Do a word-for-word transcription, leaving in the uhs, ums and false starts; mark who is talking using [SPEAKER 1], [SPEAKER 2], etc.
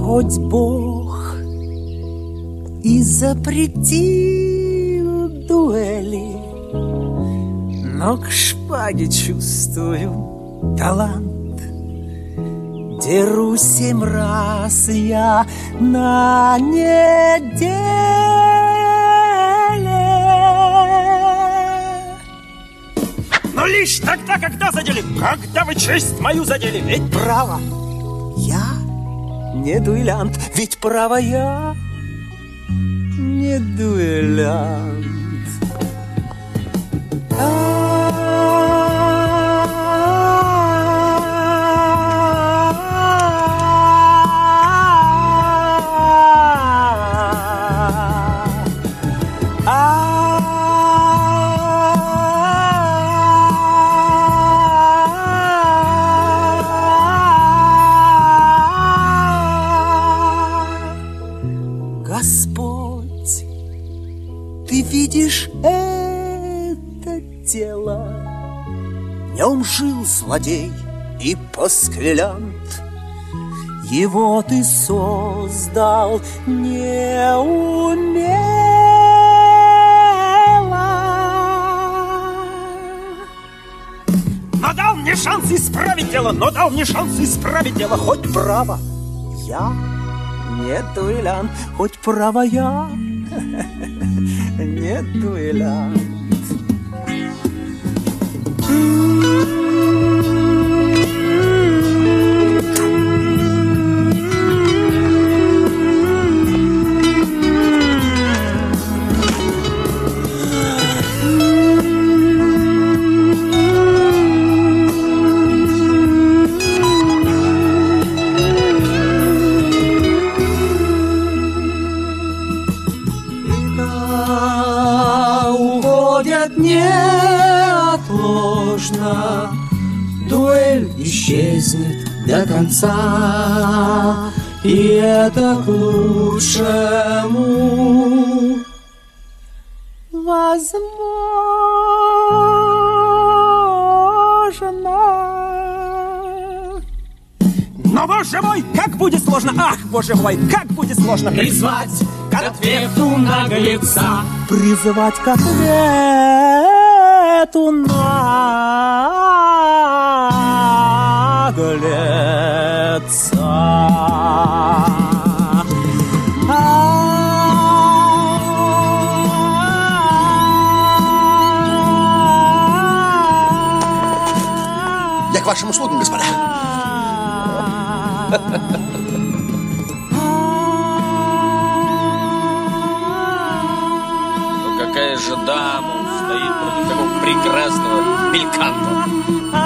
[SPEAKER 1] Хоть Бог и запретил дуэли, но к шпаге чувствую талант. Деру семь раз я на неделе.
[SPEAKER 2] Но лишь тогда, когда задели, когда вы честь мою задели. Ведь
[SPEAKER 1] право, я не дуэлянт, ведь право я не дуэлянт. Господь, ты видишь это тело, в нем жил злодей и пасквилянт. Его ты создал неумело.
[SPEAKER 2] Но дал мне шанс исправить дело, но дал мне шанс исправить дело.
[SPEAKER 1] Хоть право, я не дуэлянт, хоть право я не дуэлянт. Неотложно дуэль исчезнет до конца, и это к лучшему. Возможно.
[SPEAKER 2] Но, боже мой, как будет сложно! Ах, боже мой, как будет сложно
[SPEAKER 3] призвать к ответу наглеца,
[SPEAKER 1] призывать к ответу наглеца.
[SPEAKER 4] Я к вашим услугам, господа.
[SPEAKER 5] Какая же дама стоит против такого прекрасного бельканта.